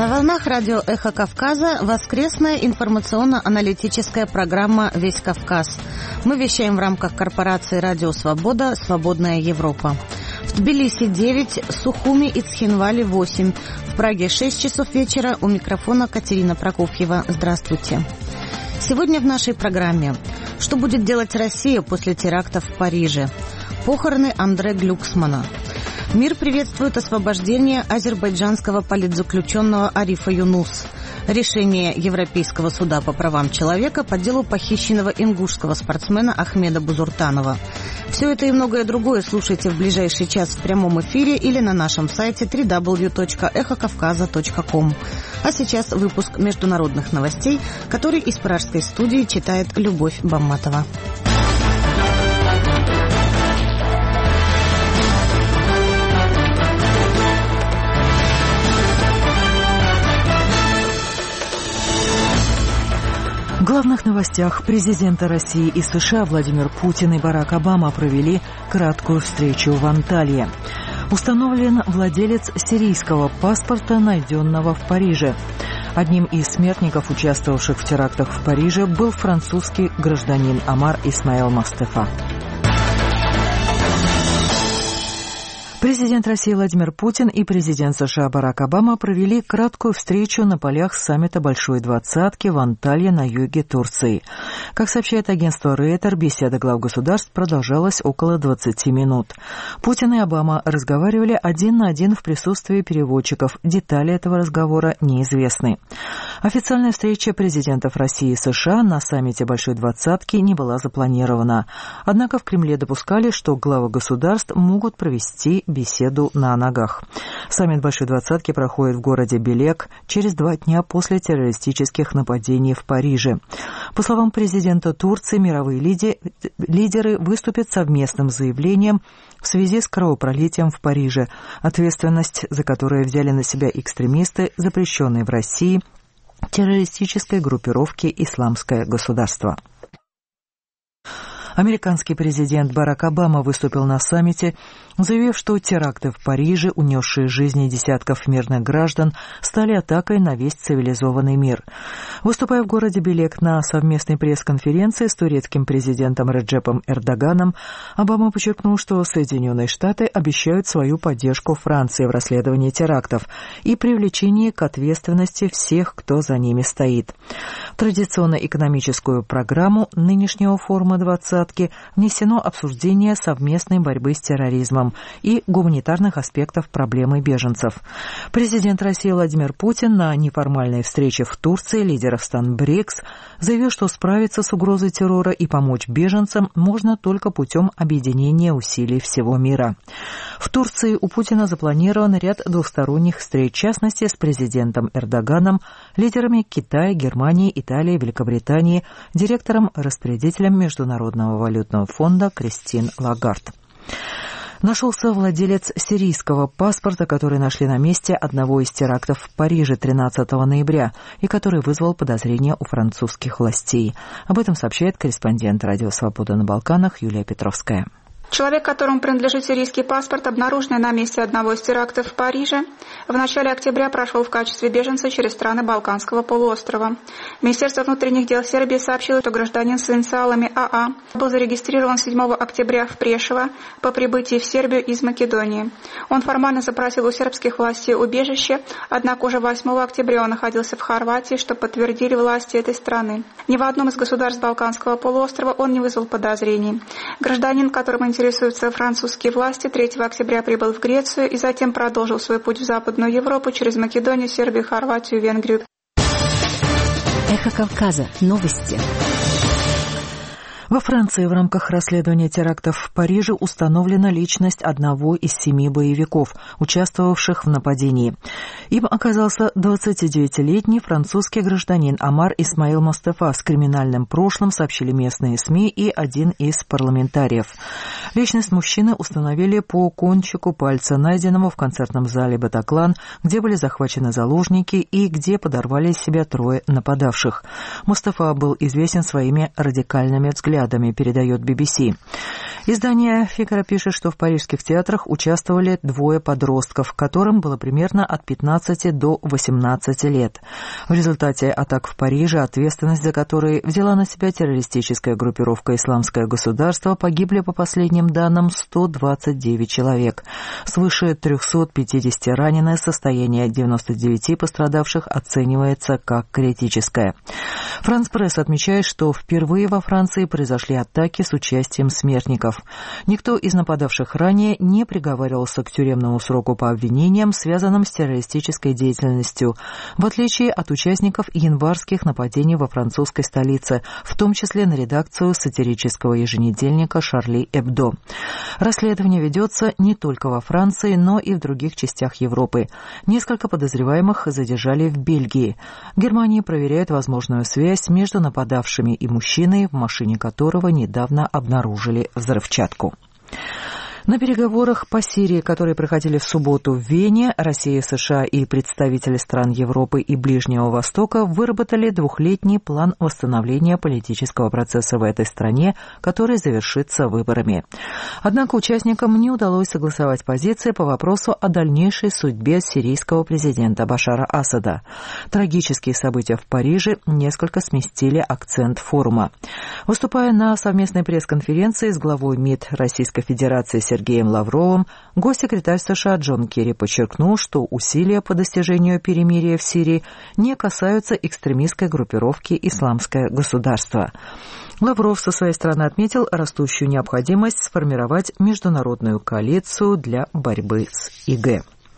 На волнах радио «Эхо Кавказа» воскресная информационно-аналитическая программа «Весь Кавказ». Мы вещаем в рамках корпорации «Радио Свобода. Свободная Европа». В Тбилиси 9, Сухуми и Цхинвале 8. В Праге 6 часов вечера. У микрофона Катерина Прокофьева. Здравствуйте. Сегодня в нашей программе: что будет делать Россия после терактов в Париже? Похороны Андре Глюксмана. Мир приветствует освобождение азербайджанского политзаключенного Арифа Юнус. Решение Европейского суда по правам человека по делу похищенного ингушского спортсмена Ахмеда Бузуртанова. Все это и многое другое слушайте в ближайший час в прямом эфире или на нашем сайте www.эхокавказа.ком. А сейчас выпуск международных новостей, который из пражской студии читает Любовь Бамматова. В главных новостях: президенты России и США Владимир Путин и Барак Обама провели краткую встречу в Анталье. Установлен владелец сирийского паспорта, найденного в Париже. Одним из смертников, участвовавших в терактах в Париже, был французский гражданин Амар Исмаил Мостефа. Президент России Владимир Путин и президент США Барак Обама провели краткую встречу на полях саммита Большой Двадцатки в Анталье на юге Турции. Как сообщает агентство Рейтер, беседа глав государств продолжалась около 20 минут. Путин и Обама разговаривали один на один в присутствии переводчиков. Детали этого разговора неизвестны. Официальная встреча президентов России и США на саммите Большой Двадцатки не была запланирована. Однако в Кремле допускали, что главы государств могут провести беседу на ногах. Саммит Большой Двадцатки проходит в городе Белек через 2 дня после террористических нападений в Париже. По словам президента Турции, мировые лидеры выступят с совместным заявлением в связи с кровопролитием в Париже, ответственность за которое взяли на себя экстремисты, запрещенные в России террористической группировки «Исламское государство». Американский президент Барак Обама выступил на саммите, заявив, что теракты в Париже, унесшие жизни десятков мирных граждан, стали атакой на весь цивилизованный мир. Выступая в городе Белек на совместной пресс-конференции с турецким президентом Реджепом Эрдоганом, Обама подчеркнул, что Соединенные Штаты обещают свою поддержку Франции в расследовании терактов и привлечении к ответственности всех, кто за ними стоит. В традиционно экономическую программу нынешнего форума «Двадцатки» внесено обсуждение совместной борьбы с терроризмом и гуманитарных аспектов проблемы беженцев. Президент России Владимир Путин на неформальной встрече в Турции лидеров стран БРИКС заявил, что справиться с угрозой террора и помочь беженцам можно только путем объединения усилий всего мира. В Турции у Путина запланирован ряд двусторонних встреч, в частности с президентом Эрдоганом, лидерами Китая, Германии, Италии, Великобритании, директором-распорядителем Международного валютного фонда Кристин Лагард. Нашелся владелец сирийского паспорта, который нашли на месте одного из терактов в Париже 13 ноября и который вызвал подозрения у французских властей. Об этом сообщает корреспондент «Радио Свобода» на Балканах Юлия Петровская. Человек, которому принадлежит сирийский паспорт, обнаруженный на месте одного из терактов в Париже, в начале октября прошел в качестве беженца через страны Балканского полуострова. Министерство внутренних дел Сербии сообщило, что гражданин с инициалами АА был зарегистрирован 7 октября в Прешево по прибытии в Сербию из Македонии. Он формально запросил у сербских властей убежище, однако уже 8 октября он находился в Хорватии, что подтвердили власти этой страны. Ни в одном из государств Балканского полуострова он не вызвал подозрений. Гражданин, которым интересуются французские власти, 3 октября прибыл в Грецию и затем продолжил свой путь в Западную Европу через Македонию, Сербию, Хорватию, Венгрию. Эхо Кавказа. Новости. Во Франции в рамках расследования терактов в Париже установлена личность одного из 7 боевиков, участвовавших в нападении. Им оказался 29-летний французский гражданин Амар Исмаил Мостефа с криминальным прошлым, сообщили местные СМИ и один из парламентариев. Личность мужчины установили по кончику пальца, найденному в концертном зале «Батаклан», где были захвачены заложники и где подорвали из себя 3 нападавших. Мустафа был известен своими радикальными взглядами, передает BBC. Издание «Фигаро» пишет, что в парижских театрах участвовали 2 подростков, которым было примерно от 15 до 18 лет. В результате атак в Париже, ответственность за которые взяла на себя террористическая группировка «Исламское государство», погибли, по последним данным, 129 человек. Свыше 350 ранены, состояние 99 пострадавших оценивается как критическое. «Франс Пресс» отмечает, что впервые во Франции произошли атаки с участием смертников. Никто из нападавших ранее не приговаривался к тюремному сроку по обвинениям, связанным с террористической деятельностью, в отличие от участников январских нападений во французской столице, в том числе на редакцию сатирического еженедельника «Шарли Эбдо». Расследование ведется не только во Франции, но и в других частях Европы. Несколько подозреваемых задержали в Бельгии. В Германии проверяют возможную связь между нападавшими и мужчиной, в машине которого недавно обнаружили взрывчатку. На переговорах по Сирии, которые проходили в субботу в Вене, Россия, США и представители стран Европы и Ближнего Востока выработали 2-летний план восстановления политического процесса в этой стране, который завершится выборами. Однако участникам не удалось согласовать позиции по вопросу о дальнейшей судьбе сирийского президента Башара Асада. Трагические события в Париже несколько сместили акцент форума. Выступая на совместной пресс-конференции с главой МИД Российской Федерации Сергеем Лавровым, госсекретарь США Джон Керри подчеркнул, что усилия по достижению перемирия в Сирии не касаются экстремистской группировки «Исламское государство». Лавров со своей стороны отметил растущую необходимость сформировать международную коалицию для борьбы с ИГ.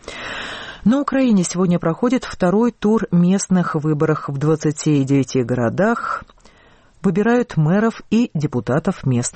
На Украине сегодня проходит 2-й тур местных выборов в 29 городах. Выбирают мэров и депутатов местных